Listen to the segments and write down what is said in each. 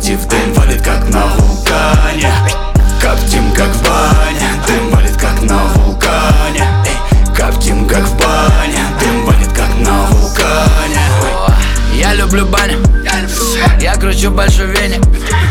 мотив, дым валит как на вулкане. Коптим как в бане, дым валит как на вулкане. Коптим как в бане, дым валит как на вулкане. Я люблю баню, я кручу большой веник.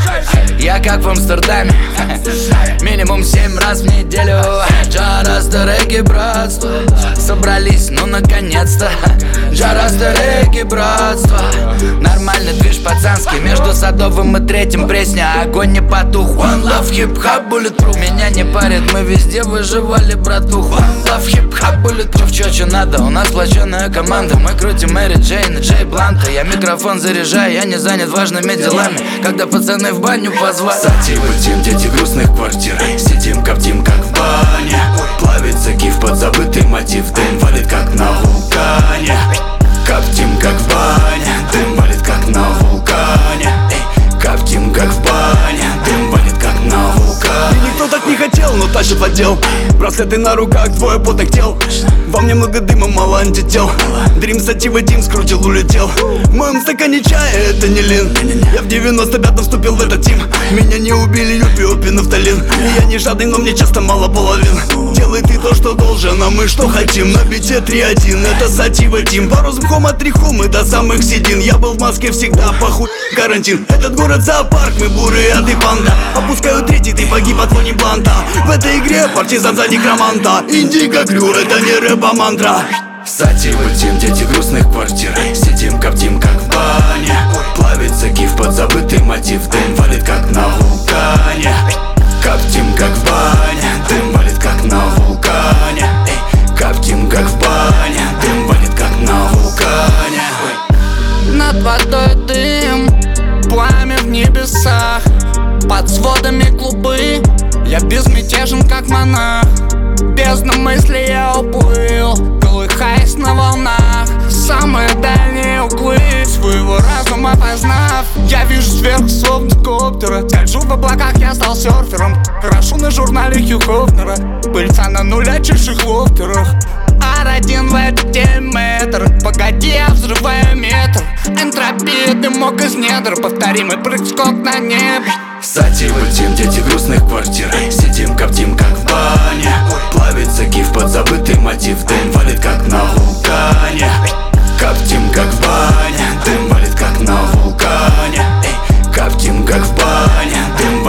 Я как в Амстердаме, минимум 7 раз в неделю. Джараста реки, братство, собрались, ну наконец-то. Джараста реки, братство. Нормальный движ пацанский, между Садовым и Третьим Пресня. Огонь не потух, one love, хип-хап, bulletproof. Меня не парит, мы везде выживали, братух. One love, хип-хап, bulletproof. Чё надо, у нас сплоченная команда. Мы крутим Мэри Джейн и Джей Бланта. Я микрофон заряжаю, я не занят важными делами. Когда пацаны в баню позвали. Сатива тем, дети грустных квартир. Сидим, коптим как в бане. Плавится киф под забытый мотив, дым валит как на вулкане. Коптим как в бане, дым валит как на вулкане. Коптим как в бане, дым валит как на вулкане. И никто так не хотел, но тащит в отдел. Браслеты на руках, двое потных тел. Во мне много дыма, мало антител. Дрим Сатива Дим скрутил, улетел. В моем стакане чая, это не лин. Я в 95-м вступил в этот тим. Меня не убили юпи, опи, нафталин. И я не жадный, но мне часто мало половин. Делай ты то, что должен, а мы что хотим. На бите 3-1, это Сатива Дим. Пару звуком от Рихумы до самых седин. Я был в Москве всегда, похуй карантин. Этот город зоопарк, мы бурые, а ты панда. Опускаю третий, ты погиб от фони бланта. В этой игре партизан за некроманта. Индиго крю, это не рэп, а мантра. Сатива тем, дети грустных квартир. Сидим, коптим как в бане. Плавится киф под забытый мотив, дым валит как на вулкане. Коптим как в бане, дым валит как на вулкане. Коптим как в бане, дым валит как на вулкане. Над водой дым, пламя в небесах. Под сводами клубы, я безмятежен как монах. Бездна мысли я уплыл, колыхаясь на волнах. Самые дальние углы своего разума познав. Я вижу сверху словно коптера. Скольжу в облаках, я стал серфером. Крашу на журнале Хью Хофнера. Пыльца на нулячейших лофтерах. R1 в этот метр. Погоди, я взрываю метр. Энтропия, дымок из недр. Повторимый прыг-скок на небо. Сатива тем, дети грустных квартир. Сидим, коптим как в бане. Плавится киф под забытый мотив, дым валит как на вулкане. Коптим как в бане, дым валит как на вулкане. Коптим как в бане, дым валит